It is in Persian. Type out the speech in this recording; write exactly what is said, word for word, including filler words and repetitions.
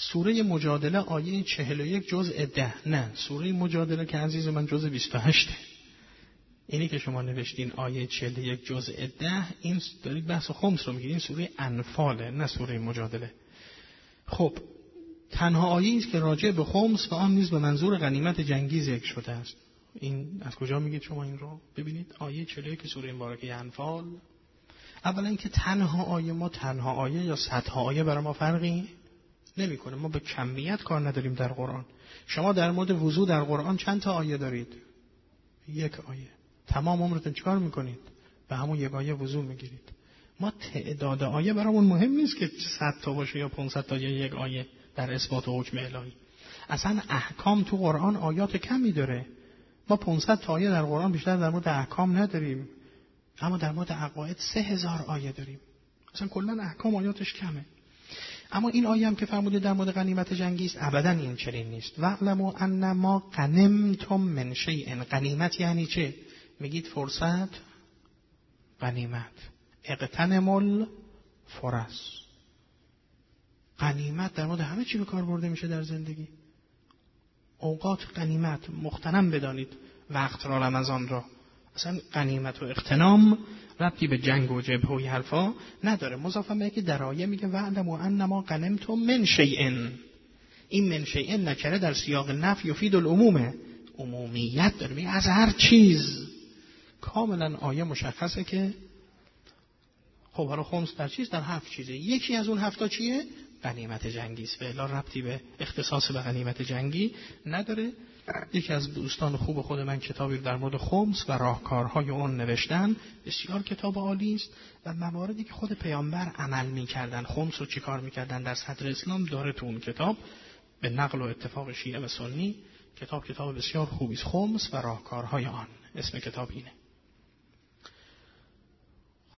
سوره مجادله آیه چهل و یک جزء ده، نه سوره مجادله که عزیز من جزء بیست و هشت. اینی که شما نوشتین آیه چهل و یک جزء ده، این دارید بحث خمس رو میگید. این سوره انفاله نه سوره مجادله. خب تنها آیه است که راجع به خمس و آن نیز به منظور غنیمت جنگی ذکر شده است. این از کجا میگید شما این رو؟ ببینید آیه چهل و یک سوره مبارکه انفال. اولا اینکه تنها آیه، ما تنها آیه یا صدها آیه برای ما فرقی نمیکنه. ما به کمیت کار نداریم در قرآن. شما در مورد وضو در قرآن چند تا آیه دارید؟ یک آیه. تمام عمرتون چیکار میکنید؟ به همون یک آیه وضو میگیرید. ما تعداد آیه برامون مهم نیست که صد تا باشه یا پانصد تا یا یک آیه در اثبات حکم الهی. اصلا احکام تو قرآن آیات کمی داره. ما پانصد تا آیه در قرآن بیشتر در مورد احکام نداریم، اما در مورد عقاید سه هزار آیه داریم. اصلا کلا احکام آیاتش کمه. اما این آیه هم که فرموده در مورد غنیمت جنگی است، ابدا این چنین نیست. واعلموا انما غنمتم من شیء. غنیمت یعنی چه؟ میگید فرصت، غنیمت. اغتنموا الفرص. غنیمت در مورد همه چی به کار برده میشه در زندگی. اوقات غنیمت، مغتنم بدانید وقت را، رمضان را. اصلا غنیمت و اغتنام ربطی به جنگ و جبهه و این حرفا نداره. مضافه به که در آیه میگه واعلموا انما غنمتم من شیء. این من شیء نکره در سیاق نفی یفید العموم، عمومیت داره، میگه از هر چیز. کاملا آیه مشخصه که خب حالا خمس در چیز؟ در هفت چیزه. یکی از اون هفتا چیه؟ غنیمت جنگی است. و الا ربطی به اختصاص به غنیمت جنگی نداره. یکی از دوستان خوب خود من کتابی در مورد خمس و راهکارهای اون نوشتن، بسیار کتاب عالی است و مواردی که خود پیامبر عمل می‌کردن، خمس رو چیکار می‌کردن در صدر اسلام داره تو اون کتاب، به نقل و اتفاق شیعه و سنی. کتاب کتاب بسیار خوبی است، خمس و راهکارهای آن، اسم کتاب اینه.